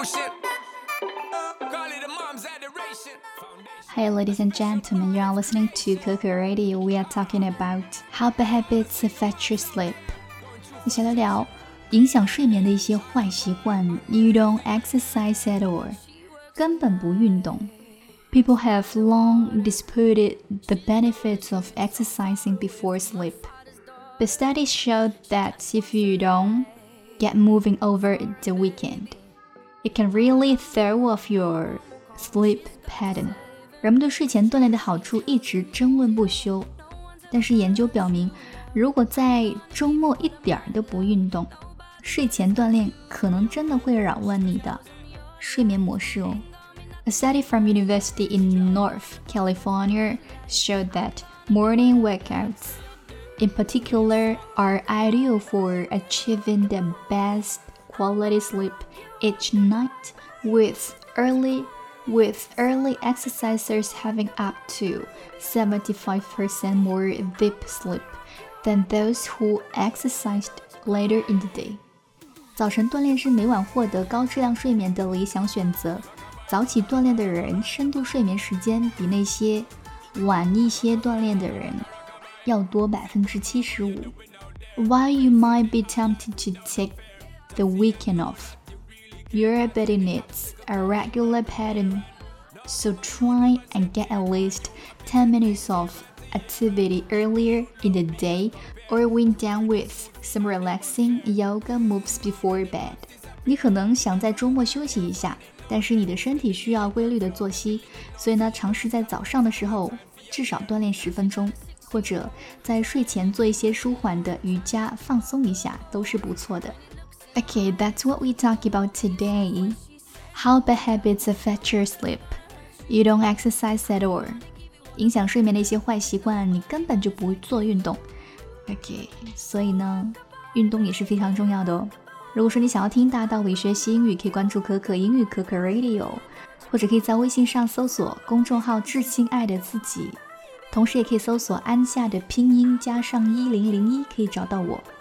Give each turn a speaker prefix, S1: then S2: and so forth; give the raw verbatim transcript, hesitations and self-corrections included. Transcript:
S1: Hi, ladies and gentlemen, you are listening to Coco Radio. We are talking about how bad habits affect your sleep. 一起来聊影响睡眠的一些坏习惯。You don't exercise at all. 根本不运动。People have long disputed the benefits of exercising before sleep. But studies show that if you don't get moving over the weekend, it can really throw off your sleep pattern. 人们对睡前锻炼的好处一直争论不休，但是研究表明，如果在周末一点都不运动，睡前锻炼可能真的会扰乱你的睡眠模式哦。A study from University in North California showed that morning workouts, in particular, are ideal for achieving the best quality sleep each night, with early with early exercisers having up to seventy-five percent more deep sleep than those who exercised later in the day. 早晨锻炼是每晚获得高质量睡眠的理想选择。早起锻炼的人深度睡眠时间比那些晚一些锻炼的人要多 百分之七十五。 While you might be tempted to take the weekend off, your body needs a regular pattern, so try and get at least ten minutes of activity earlier in the day or wind down with some relaxing yoga moves before bed. 你可能想在周末休息一下，但是你的身体需要规律的作息，所以呢，尝试在早上的时候至少锻炼十分钟，或者在睡前做一些舒缓的瑜伽，放松一下都是不错的。Okay, that's what we talk about today. How bad habits affect your sleep. You don't exercise at all. 影响睡眠的一些坏习惯，你根本就不做运动。Okay, 所以呢，运动也是非常重要的哦。如果说你想要听大道理学习英语，可以关注可可英语可可 Radio， 或者可以在微信上搜索公众号致亲爱的自己，同时也可以搜索安夏的拼音加上一零零一，可以找到我。